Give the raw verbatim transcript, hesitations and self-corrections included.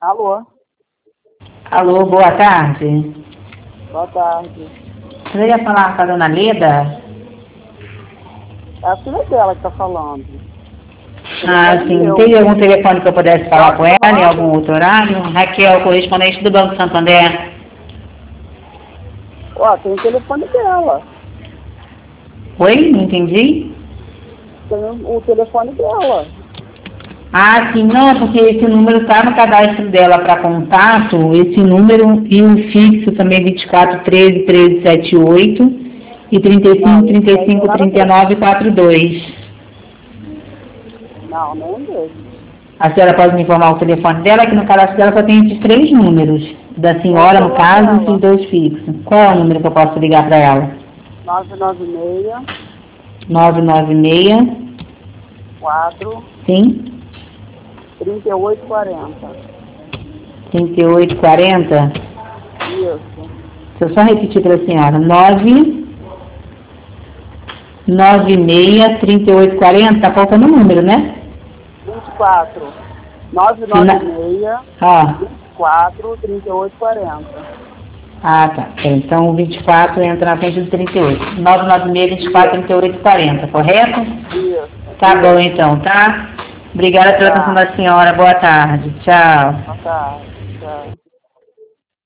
Alô? Alô, boa tarde. Boa tarde. Você ia falar com a dona Leda? É a filha dela que tá falando. Ah, sim. Eu. Tem algum telefone que eu pudesse falar Ela com que tá ela em falando? algum outro horário? Raquel, correspondente do Banco Santander. Ó, tem o telefone dela. Oi? Não entendi? Tem o telefone dela. Ah, sim. Não, é porque esse número está no cadastro dela para contato. Esse número e o fixo também vinte e quatro, treze, treze, setenta e oito e trinta e Não, cinco, esse trinta e daí não tem cinco, nada a trinta e ver. nove, quarenta e dois. Não, nem mesmo. A senhora pode me informar o telefone dela, que no cadastro dela só tem esses três números. Da É o senhora, no celular caso, dela. esses dois fixos. Qual é o número que eu posso ligar para ela? nove nove seis, nove nove seis, quatro, sim, trinta e oito quarenta. trinta e oito quarenta. Isso. Deixa eu só repetir para a senhora. nove nove seis, trinta e oito quarenta. Tá faltando um número, né? vinte e quatro. nove nove Na... seis, Ah, vinte e quatro, trinta e oito quarenta. ah, tá. Então o vinte e quatro entra na frente do trinta e oito. nove nove seis, vinte e quatro, Isso. trinta e oito quarenta, correto? Isso. Tá bom Isso. então, tá? Obrigada pela atenção Tá. da senhora. Boa tarde. Tchau. Boa tarde. Tchau.